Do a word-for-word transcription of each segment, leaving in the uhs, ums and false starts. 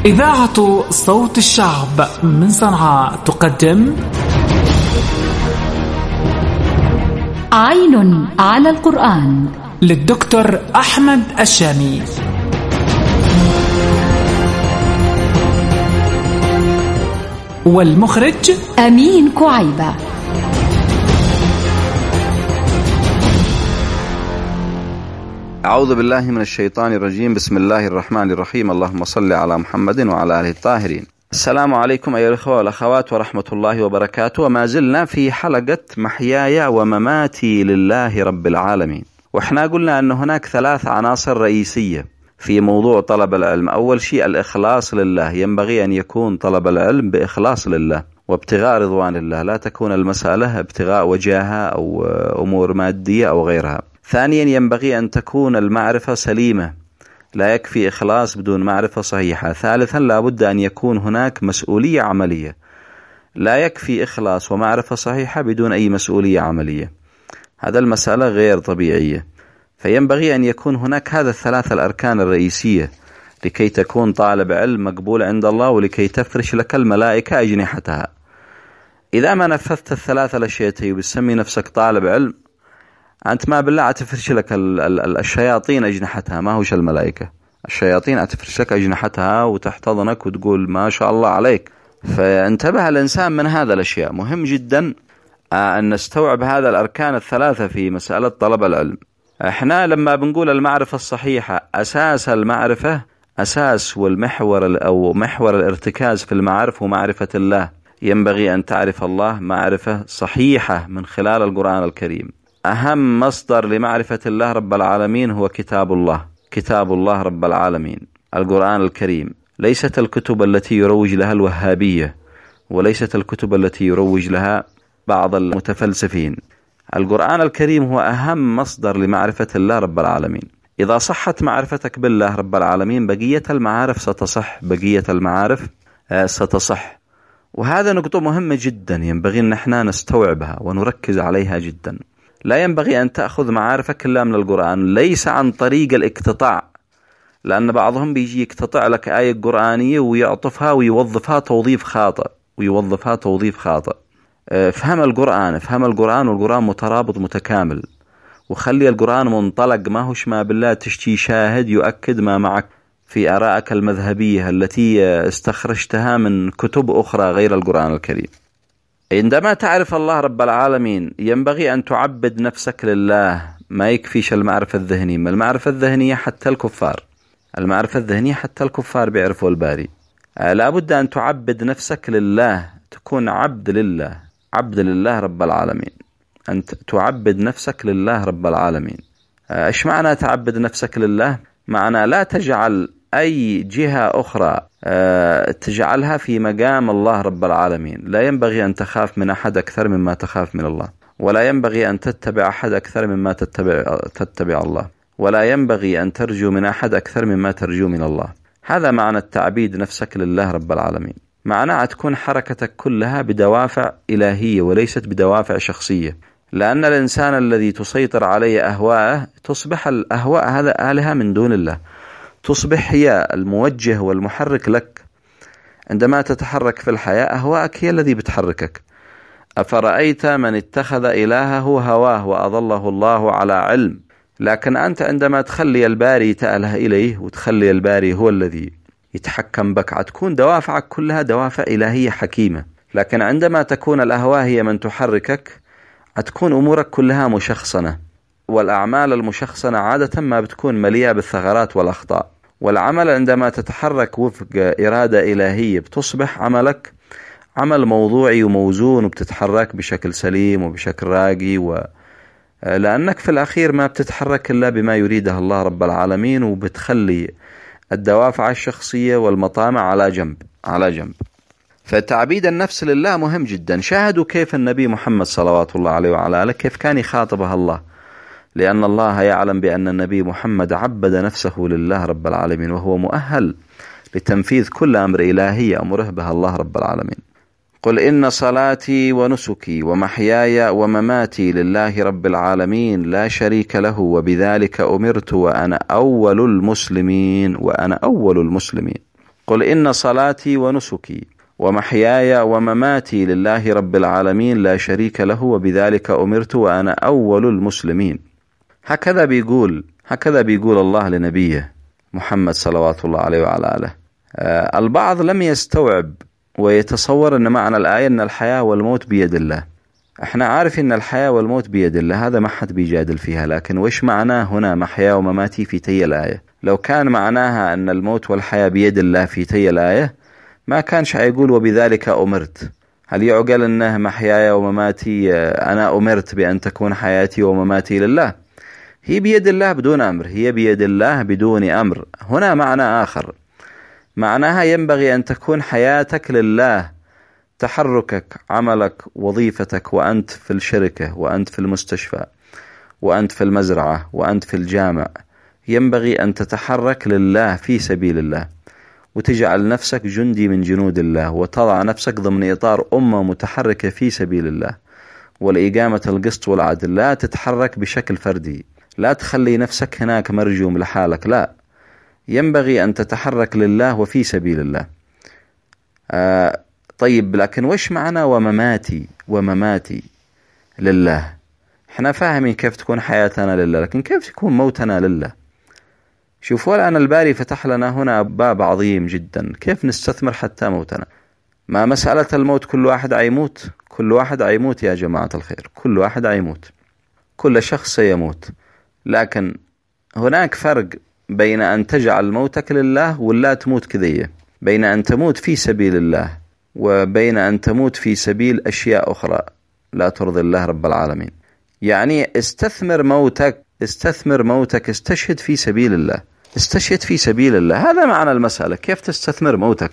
إذاعة صوت الشعب من صنعاء تقدم عين على القرآن للدكتور أحمد الشامي. والمخرج أمين كعيبة. أعوذ بالله من الشيطان الرجيم. بسم الله الرحمن الرحيم. اللهم صل على محمد وعلى آله الطاهرين. السلام عليكم أيها الأخوة والأخوات ورحمة الله وبركاته. وما زلنا في حلقة محياي ومماتي لله رب العالمين، وإحنا قلنا أن هناك ثلاث عناصر رئيسية في موضوع طلب العلم. أول شيء الإخلاص لله، ينبغي أن يكون طلب العلم بإخلاص لله وابتغاء رضوان الله، لا تكون المسألة ابتغاء وجاهة أو أمور مادية أو غيرها. ثانيا ينبغي أن تكون المعرفة سليمة، لا يكفي إخلاص بدون معرفة صحيحة. ثالثا لا بد أن يكون هناك مسؤولية عملية، لا يكفي إخلاص ومعرفة صحيحة بدون أي مسؤولية عملية، هذا المسألة غير طبيعية. فينبغي أن يكون هناك هذا الثلاثة الأركان الرئيسية لكي تكون طالب علم مقبول عند الله، ولكي تفرش لك الملائكة أجنحتها. إذا ما نفذت الثلاثة الأشياء وبتسمي نفسك طالب علم، أنت ما بالله أتفرش لك الشياطين أجنحتها، ما هوش الملائكة، الشياطين أتفرش لك أجنحتها وتحتضنك وتقول ما شاء الله عليك. فانتبه الإنسان من هذا الأشياء. مهم جدا أن نستوعب هذا الأركان الثلاثة في مسألة طلب العلم. احنا لما بنقول المعرفة الصحيحة، أساس المعرفة أساس والمحور أو محور الارتكاز في المعارف ومعرفة الله. ينبغي أن تعرف الله معرفة صحيحة من خلال القرآن الكريم. أهم مصدر لمعرفة الله رب العالمين هو كتاب الله، كتاب الله رب العالمين القرآن الكريم، ليست الكتب التي يروج لها الوهابية، وليست الكتب التي يروج لها بعض المتفلسفين. القرآن الكريم هو أهم مصدر لمعرفة الله رب العالمين. إذا صحت معرفتك بالله رب العالمين بقية المعارف ستصح، بقية المعارف ستصح. وهذا نقطة مهمة جدا ينبغي أن احنا نستوعبها ونركز عليها جدا. لا ينبغي أن تأخذ معارفك إلا من القرآن، ليس عن طريق الاقتطاع، لأن بعضهم بيجي يقتطع لك آية قرآنية ويعطفها ويوظفها توظيف خاطئ ويوظفها توظيف خاطئ. افهم القرآن، افهم القرآن، والقرآن مترابط متكامل، وخلي القرآن منطلق، ما هوش ما بالله تشتي شاهد يؤكد ما معك في آرائك المذهبية التي استخرجتها من كتب أخرى غير القرآن الكريم. عندما تعرف الله رب العالمين ينبغي أن تعبد نفسك لله، ما يكفيش المعرفة الذهنية. ما المعرفة الذهنية حتى الكفار، المعرفة الذهنية حتى الكفار بيعرفوا الباري. لا بد أن تعبد نفسك لله، تكون عبد لله، عبد لله رب العالمين، أن تعبد نفسك لله رب العالمين. إيش معنى تعبد نفسك لله؟ معنى لا تجعل أي جهة أخرى تجعلها في مقام الله رب العالمين. لا ينبغي أن تخاف من أحد أكثر مما تخاف من الله، ولا ينبغي أن تتبع أحد أكثر مما تتبع, تتبع الله، ولا ينبغي أن ترجو من أحد أكثر مما ترجو من الله. هذا معنى التعبيد نفسك لله رب العالمين. معنى تكون حركتك كلها بدوافع إلهية وليست بدوافع شخصية، لأن الإنسان الذي تسيطر عليه أهواءه تصبح الأهواء هذا آلهة من دون الله، تصبح هي الموجه والمحرك لك. عندما تتحرك في الحياة أهواءك هي الذي بتحركك. أفرأيت من اتخذ إلهه هواه وأضله الله على علم. لكن أنت عندما تخلي الباري تأله إليه وتخلي الباري هو الذي يتحكم بك، هتكون دوافعك كلها دوافع إلهية حكيمة. لكن عندما تكون الأهواء هي من تحركك هتكون أمورك كلها مشخصنة، والأعمال المشخصنة عادة ما بتكون مليئة بالثغرات والأخطاء. والعمل عندما تتحرك وفق إرادة إلهية بتصبح عملك عمل موضوعي وموزون، وبتتحرك بشكل سليم وبشكل راقي، و... لأنك في الأخير ما بتتحرك إلا بما يريده الله رب العالمين، وبتخلي الدوافع الشخصية والمطامع على جنب على جنب. فتعبيد النفس لله مهم جدا. شاهدوا كيف النبي محمد صلوات الله عليه وعلى آله كيف كان يخاطبها الله، لأن الله يعلم بأن النبي محمد عبد نفسه لله رب العالمين، وهو مؤهل لتنفيذ كل أمر إلهي أمره بها الله رب العالمين. قل إن صلاتي ونسكي ومحياي ومماتي لله رب العالمين لا شريك له وبذلك أمرت وأنا أول المسلمين وأنا أول المسلمين. قل إن صلاتي ونسكي ومحياي ومماتي لله رب العالمين لا شريك له وبذلك أمرت وأنا أول المسلمين. هكذا بيقول هكذا بيقول الله لنبيه محمد صلوات الله عليه وعلى آله. آه البعض لم يستوعب ويتصور أن معنى الآية أن الحياة والموت بيد الله. احنا عارف أن الحياة والموت بيد الله، هذا ما حد بيجادل فيها، لكن وش معناه هنا محيا ومماتي في تي الآية؟ لو كان معناها أن الموت والحياة بيد الله في تي الآية ما كانش هيقول وبذلك أمرت. هل يعقل أنه محياي ومماتي أنا أمرت بأن تكون حياتي ومماتي لله؟ هي بيد الله بدون أمر، هي بيد الله بدون أمر. هنا معنى آخر، معناها ينبغي أن تكون حياتك لله، تحركك، عملك، وظيفتك، وأنت في الشركة، وأنت في المستشفى، وأنت في المزرعة، وأنت في الجامع، ينبغي أن تتحرك لله في سبيل الله، وتجعل نفسك جندي من جنود الله، وتضع نفسك ضمن إطار أمة متحركة في سبيل الله والإقامة القسط والعدل. لا تتحرك بشكل فردي، لا تخلي نفسك هناك مرجوم لحالك، لا، ينبغي أن تتحرك لله وفي سبيل الله. آه طيب، لكن وش معنى ومماتي؟ ومماتي لله، احنا فاهمين كيف تكون حياتنا لله، لكن كيف يكون موتنا لله؟ شوفوا الآن الباري فتح لنا هنا باب عظيم جدا، كيف نستثمر حتى موتنا. ما مسألة الموت كل واحد عيموت، كل واحد عيموت يا جماعة الخير، كل واحد عيموت، كل شخص سيموت، لكن هناك فرق بين أن تجعل موتك لله ولا تموت كذية، بين أن تموت في سبيل الله وبين أن تموت في سبيل أشياء أخرى لا ترضي الله رب العالمين. يعني استثمر موتك، استثمر موتك، استشهد في سبيل الله، استشهد في سبيل الله. هذا معنى المسألة، كيف تستثمر موتك،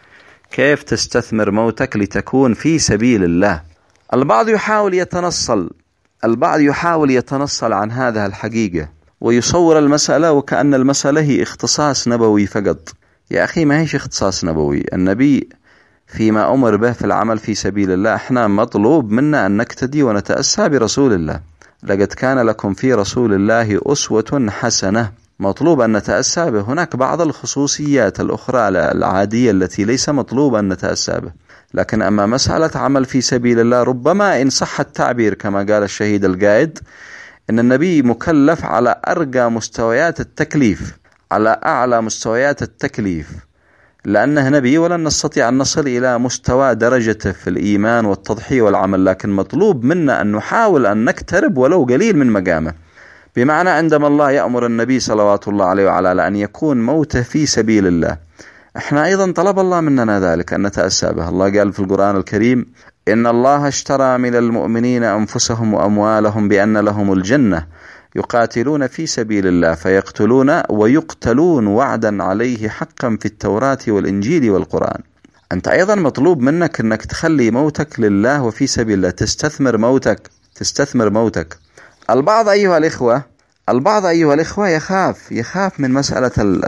كيف تستثمر موتك لتكون في سبيل الله. البعض يحاول يتنصل البعض يحاول يتنصل عن هذا الحقيقة ويصور المسألة وكأن المسألة هي اختصاص نبوي فقط. يا أخي ما هيش اختصاص نبوي، النبي فيما أمر به في العمل في سبيل الله، احنا مطلوب منا أن نقتدي ونتأسى برسول الله. لقد كان لكم في رسول الله أسوة حسنة، مطلوب أن نتأسى به. هناك بعض الخصوصيات الأخرى العادية التي ليس مطلوب أن نتأسى به، لكن أما مسألة عمل في سبيل الله، ربما إن صح التعبير كما قال الشهيد القائد إن النبي مكلف على أرقى مستويات التكليف، على أعلى مستويات التكليف، لأنه نبي ولن نستطيع أن نصل إلى مستوى درجته في الإيمان والتضحية والعمل، لكن مطلوب منا أن نحاول أن نقترب ولو قليل من مقامه. بمعنى عندما الله يأمر النبي صلوات الله عليه وعلى آله أن يكون موته في سبيل الله، احنا أيضا طلب الله مننا ذلك أن نتأسى به. الله قال في القرآن الكريم: إن الله اشترى من المؤمنين أنفسهم وأموالهم بأن لهم الجنة يقاتلون في سبيل الله فيقتلون ويقتلون وعدا عليه حقا في التوراة والإنجيل والقرآن. أنت أيضا مطلوب منك أنك تخلي موتك لله وفي سبيل الله، تستثمر موتك، تستثمر موتك. البعض أيها الإخوة البعض أيها الإخوة يخاف يخاف من مسألة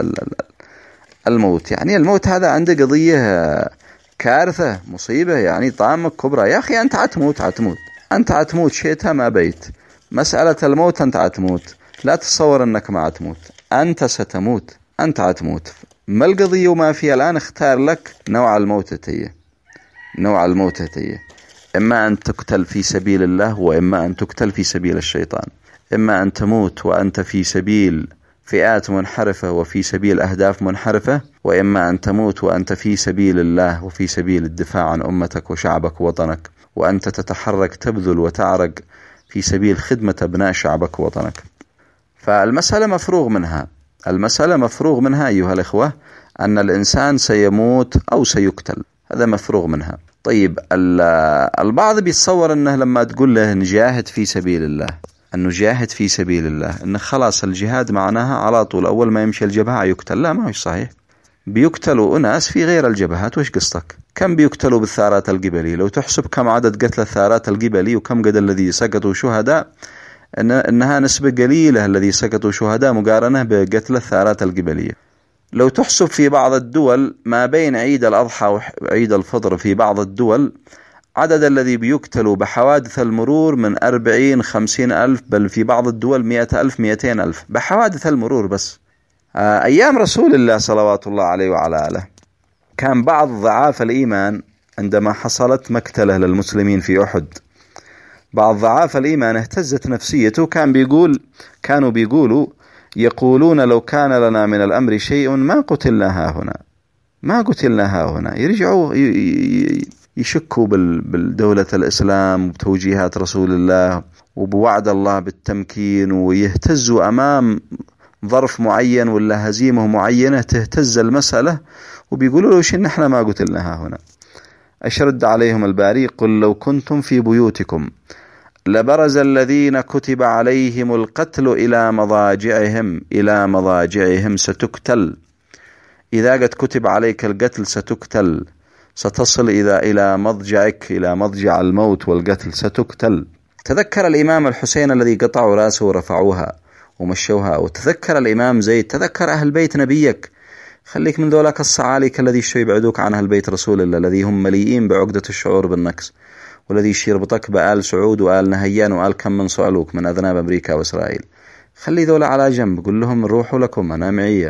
الموت. يعني الموت هذا عنده قضية كارثة، مصيبة، يعني طامة كبرى. يا أخي أنت عتموت عتموت أنت عتموت شئت ما بيت. مسألة الموت أنت عتموت، لا تتصور أنك ما عتموت، أنت ستموت، أنت عتموت. ما القضية وما فيها الآن؟ اختار لك نوع الموتة، نوع الموتة، إما أن تقتل في سبيل الله وإما أن تقتل في سبيل الشيطان، إما أن تموت وأنت في سبيل فئات منحرفة وفي سبيل أهداف منحرفة، وإما أن تموت وأنت في سبيل الله وفي سبيل الدفاع عن أمتك وشعبك ووطنك، وأنت تتحرك تبذل وتعرق في سبيل خدمة أبناء شعبك ووطنك. فالمسألة مفروغ منها، المسألة مفروغ منها أيها الإخوة، أن الإنسان سيموت أو سيقتل، هذا مفروغ منها. طيب البعض بيتصور أنه لما تقول له نجاهد في سبيل الله، أنه جاهد في سبيل الله، أنه خلاص الجهاد معناها على طول أول ما يمشي الجبهة يقتل. لا، ما هو صحيح. بيقتلوا أناس في غير الجبهات. وش قصتك؟ كم بيقتلوا بالثارات القبلي؟ لو تحسب كم عدد قتل الثارات القبلي وكم قد الذي سقطوا شهداء، إن إنها نسبة قليلة الذي سقطوا شهداء مقارنة بقتل الثارات القبلية. لو تحسب في بعض الدول ما بين عيد الأضحى وعيد الفطر في بعض الدول، عدد الذي بيقتلوا بحوادث المرور من أربعين خمسين ألف، بل في بعض الدول مئة ألف مئتين ألف بحوادث المرور بس. أيام رسول الله صلوات الله عليه وعلى آله كان بعض ضعاف الإيمان عندما حصلت مقتلة للمسلمين في أحد، بعض ضعاف الإيمان اهتزت نفسيته، كان بيقول كانوا بيقولوا يقولون لو كان لنا من الأمر شيء ما قتلنا ها هنا، ما قتلنا ها هنا. يرجعوا يشكوا بالدولة الإسلام وبتوجيهات رسول الله وبوعد الله بالتمكين، ويهتزوا أمام ظرف معين ولا هزيمة معينة تهتز المسألة، وبيقولوا له شن احنا ما قتلنا ها هنا. أشرد عليهم الباري: قل لو كنتم في بيوتكم لبرز الذين كتب عليهم القتل إلى مضاجعهم إلى مضاجعهم ستقتل. إذا قد كتب عليك القتل ستقتل، ستصل إذا إلى مضجعك، إلى مضجع الموت والقتل ستقتل. تذكر الإمام الحسين الذي قطعوا راسه ورفعوها ومشوها، وتذكر الإمام زيد، تذكر أهل بيت نبيك. خليك من ذولاك الصعاليك الذي يشتوا يبعدوك عن أهل بيت رسول الله، الذي هم مليئين بعقدة الشعور بالنقص، والذي يربطك بآل سعود وآل نهيان وآل كم من صعلوك من أذناب أمريكا وإسرائيل. خلي ذولا على جنب، قل لهم روحوا لكم، أنا معي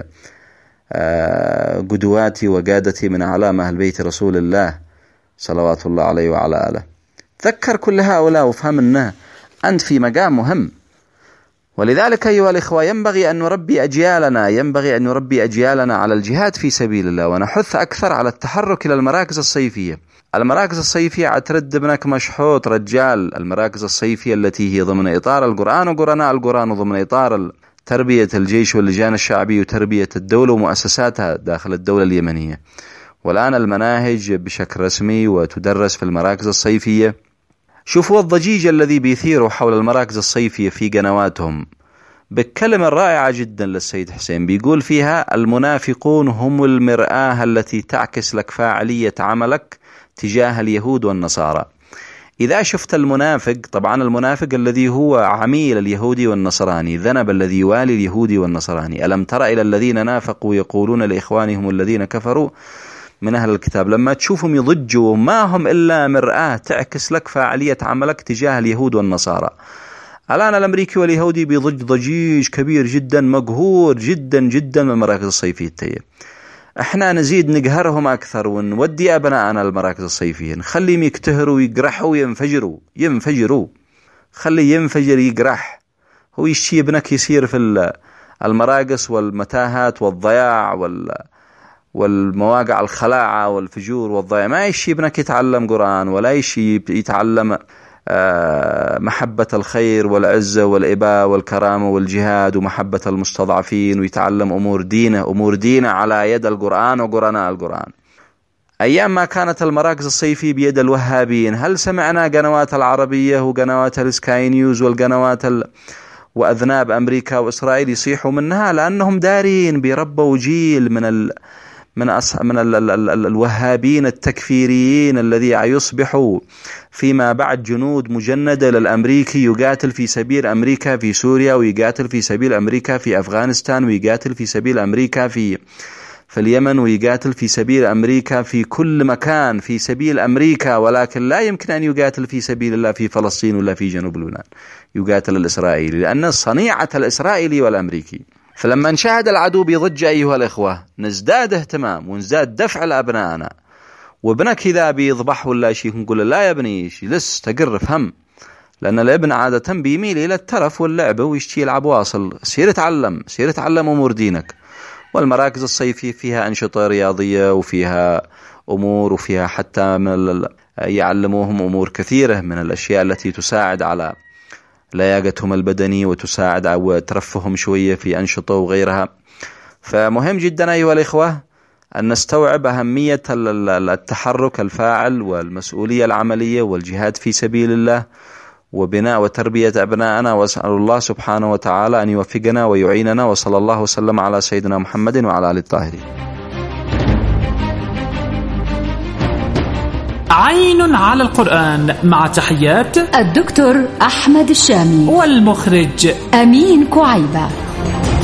آه قدواتي وقادتي من أعلام أهل بيت رسول الله صلوات الله عليه وعلى آله. تذكر كل هؤلاء وفهم أنه أنت في مقام مهم. ولذلك أيها الإخوة ينبغي أن نربي أجيالنا ينبغي أن نربي أجيالنا على الجهاد في سبيل الله، ونحث أكثر على التحرك إلى المراكز الصيفية. المراكز الصيفية عترد ابنك مشحوط رجال، المراكز الصيفية التي هي ضمن إطار القرآن وقرناء القرآن، وضمن إطار تربية الجيش واللجان الشعبي وتربية الدولة ومؤسساتها داخل الدولة اليمنية. والآن المناهج بشكل رسمي وتدرس في المراكز الصيفية. شوفوا الضجيج الذي بيثيره حول المراكز الصيفية في قنواتهم بكلمة رائعة جدا للسيد حسين، بيقول فيها: المنافقون هم المرآة التي تعكس لك فاعلية عملك تجاه اليهود والنصارى. إذا شفت المنافق، طبعا المنافق الذي هو عميل اليهودي والنصراني، ذنب الذي يوالي اليهودي والنصراني. ألم تر إلى الذين نافقوا يقولون لإخوانهم الذين كفروا من أهل الكتاب، لما تشوفهم يضجوا ما هم إلا مرآة تعكس لك فاعلية عملك تجاه اليهود والنصارى. الآن الأمريكي واليهودي بيضج ضجيج كبير جدا، مقهور جدا جدا من المراكز الصيفية التيه. احنا نزيد نقهرهم أكثر ونودي أبناءنا المراكز الصيفية، نخليهم يكتهروا ويقرحوا وينفجروا ينفجروا خلي ينفجر يقرح. هو يشي ابنك يصير في المراقص والمتاهات والضياع وال والمواقع الخلاعة والفجور والضياع، ما يشي ابنك يتعلم قرآن، ولا يشي يتعلم محبة الخير والعزة والإباء والكرامة والجهاد ومحبة المستضعفين، ويتعلم أمور دينه أمور دينه على يد القرآن وقرناء القرآن. أيام ما كانت المراكز الصيفية بيد الوهابين، هل سمعنا قنوات العربية وقنوات السكاي نيوز والقنوات ال... وأذناب أمريكا وإسرائيل يصيحوا منها؟ لأنهم دارين بيربوا جيل من ال... من أص... من ال... ال... ال... الوهابين التكفيريين الذي يصبحوا فيما بعد جنود مجندة للأمريكي، يقاتل في سبيل أمريكا في سوريا، ويقاتل في سبيل أمريكا في أفغانستان، ويقاتل في سبيل أمريكا في في اليمن، ويقاتل في سبيل أمريكا في كل مكان في سبيل أمريكا. ولكن لا يمكن أن يقاتل في سبيل الله في فلسطين ولا في جنوب لبنان، يقاتل الإسرائيلي، لأن صنيعة الإسرائيلي والأمريكي. فلما نشاهد العدو بيضج أيها الإخوة نزداد اهتمام ونزداد دفع لأبنائنا. وابنك إذا بيضبح ولا شيء نقول لا يا ابني لس تقر فهم، لأن الابن عادة بيميل إلى الترف واللعب ويشتي يلعب واصل. سير تعلم سير تعلم أمور دينك. والمراكز الصيفية فيها أنشطة رياضية وفيها أمور، وفيها حتى من يعلموهم أمور كثيرة من الأشياء التي تساعد على لياقتهم البدني وتساعد على ترفهم شوية في أنشطة وغيرها. فمهم جدا أيها الإخوة أن نستوعب أهمية التحرك الفاعل والمسؤولية العملية والجهاد في سبيل الله وبناء وتربية أبنائنا. وأسأل الله سبحانه وتعالى أن يوفقنا ويعيننا، وصلى الله وسلم على سيدنا محمد وعلى آله الطاهرين. عين على القرآن، مع تحيات الدكتور أحمد الشامي والمخرج أمين كعيبة.